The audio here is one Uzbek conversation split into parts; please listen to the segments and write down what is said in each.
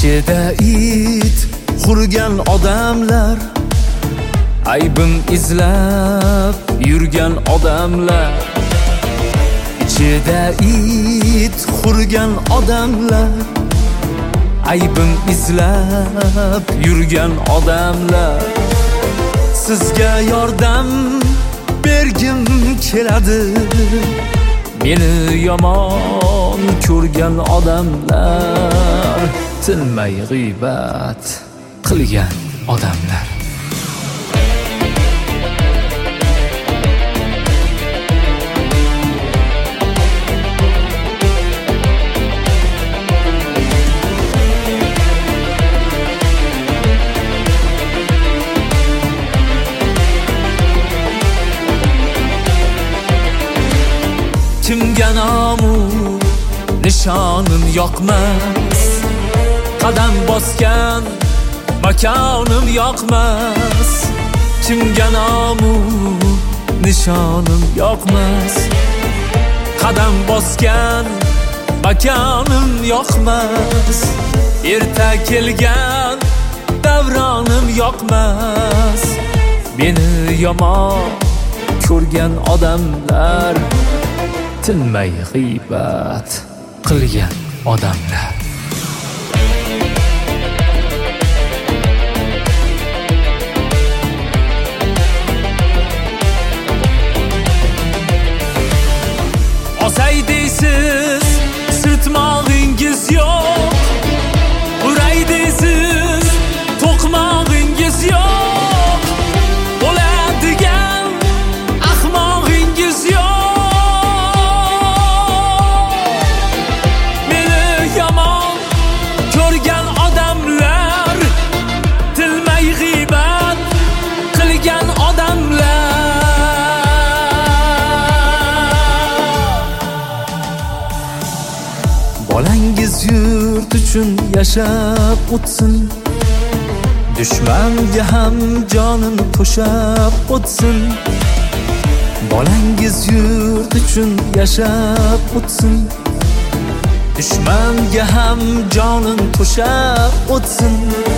ichida it qurgan odamlar, aybim izlab yurgan odamlar, ichida it qurgan odamlar, aybim izlab yurgan odamlar. Sizga yordam bergim keladi, meni yomon ko'rgan odamlar, tinmay g'iybat qilgan odamlar. Kimga nomu nishonim yoqmas, qadam bosgan makonim yoqmas. Kimga nomu nishonim yoqmas, qadam bosgan makonim yoqmas. Erta kelgan davronim yoqmas, meni yomon ko'rgan odamlar, tinmay g'iybat qilgan odamlar. Osay deysiz, sirtmog'ingiz yo'q. Uray deysiz, to'qmog'ingiz yo'q. Bo'ladigan ahmog'ingiz yo'q. Bolangiz yurt uchun yashab o'tsin, dushmanga ham jonini qo'shab o'tsin. Bolangiz yurt uchun yashab o'tsin, dushmanga ham jonini qo'shab o'tsin.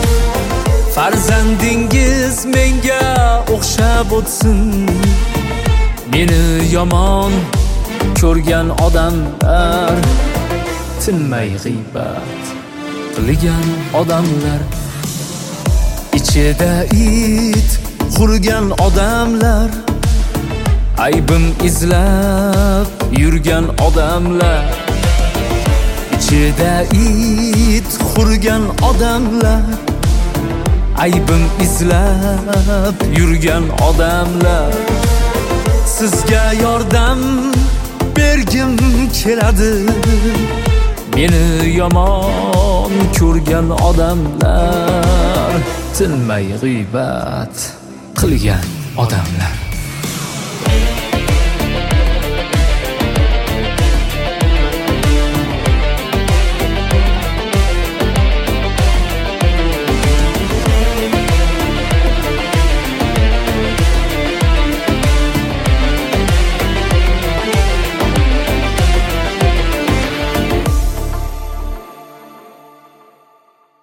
Farzandingiz menga o'xshab o'tsin, meni yomon ko'rgan odamlar, tinmay g'iybat qilgan odamlar. Ichida it qurgan odamlar, aybim izlab yurgan odamlar, ichida it qurgan odamlar, aybim izlab yurgan odamlar. Sizga yordam bergim keladi, meni yomon ko'rgan odamlar, tinmay g'iybat qilgan odamlar.